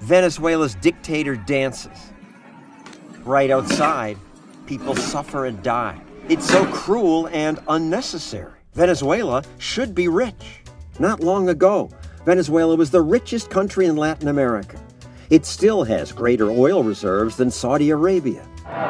Venezuela's dictator dances. Right outside, people suffer and die. It's so cruel and unnecessary. Venezuela should be rich. Not long ago, Venezuela was the richest country in Latin America. It still has greater oil reserves than Saudi Arabia.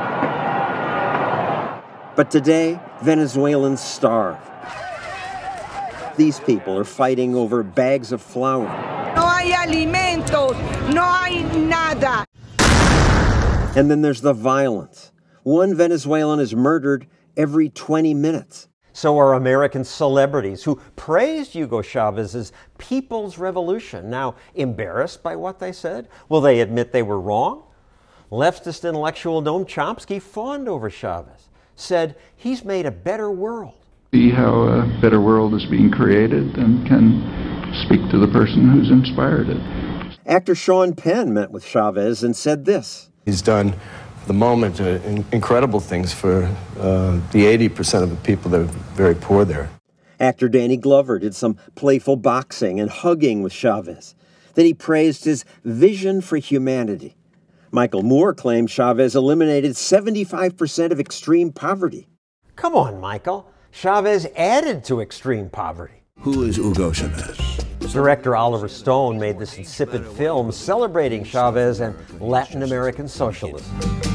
But today, Venezuelans starve. These people are fighting over bags of flour. No hay alimentos, no hay nada. And then there's the violence. One Venezuelan is murdered every 20 minutes. So are American celebrities who praised Hugo Chávez's People's Revolution now embarrassed by what they said? Will they admit they were wrong? Leftist intellectual Noam Chomsky fawned over Chávez, said he's made a better world. See how a better world is being created and can speak to the person who's inspired it. Actor Sean Penn met with Chávez and said this. He's done, for the moment, incredible things for the 80% of the people that are very poor there. Actor Danny Glover did some playful boxing and hugging with Chávez. Then he praised his vision for humanity. Michael Moore claimed Chávez eliminated 75% of extreme poverty. Come on, Michael. Chávez added to extreme poverty. Who is Hugo Chávez? Director Oliver Stone made this insipid film celebrating Chávez and Latin American socialism.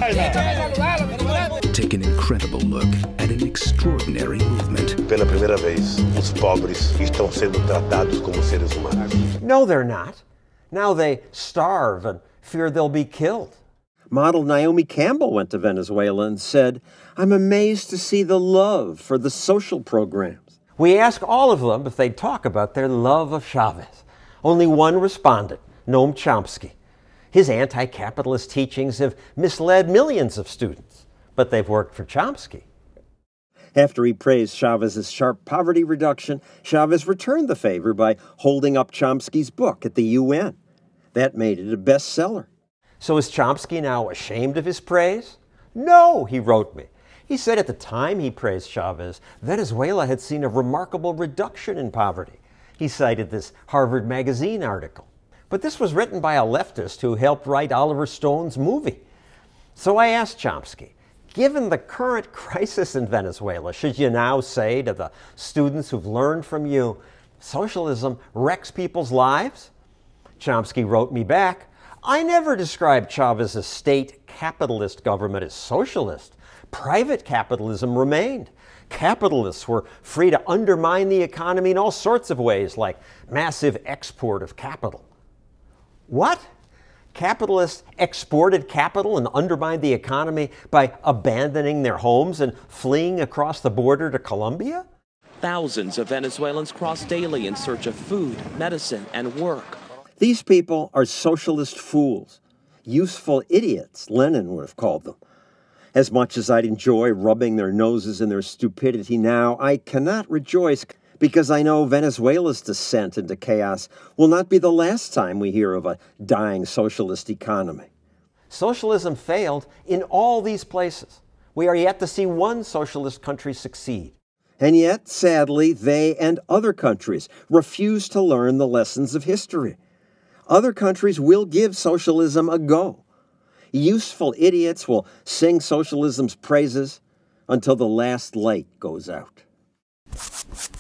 Take an incredible look at an extraordinary movement. Pela primeira vez, os pobres estão sendo tratados como seres humanos. No, they're not. Now they starve and fear they'll be killed. Model Naomi Campbell went to Venezuela and said, "I'm amazed to see the love for the social programs." We asked all of them if they'd talk about their love of Chávez. Only one responded, Noam Chomsky. His anti-capitalist teachings have misled millions of students, but they've worked for Chomsky. After he praised Chávez's sharp poverty reduction, Chávez returned the favor by holding up Chomsky's book at the UN. That made it a bestseller. So is Chomsky now ashamed of his praise? No, he wrote me. He said at the time he praised Chávez, Venezuela had seen a remarkable reduction in poverty. He cited this Harvard Magazine article. But this was written by a leftist who helped write Oliver Stone's movie. So I asked Chomsky, given the current crisis in Venezuela, should you now say to the students who've learned from you, socialism wrecks people's lives? Chomsky wrote me back, I never described Chávez's state capitalist government as socialist. Private capitalism remained. Capitalists were free to undermine the economy in all sorts of ways, like massive export of capital. What? Capitalists exported capital and undermined the economy by abandoning their homes and fleeing across the border to Colombia? Thousands of Venezuelans cross daily in search of food, medicine, and work. These people are socialist fools. Useful idiots, Lenin would have called them. As much as I'd enjoy rubbing their noses in their stupidity now, I cannot rejoice because I know Venezuela's descent into chaos will not be the last time we hear of a dying socialist economy. Socialism failed in all these places. We are yet to see one socialist country succeed. And yet, sadly, they and other countries refuse to learn the lessons of history. Other countries will give socialism a go. Useful idiots will sing socialism's praises until the last light goes out.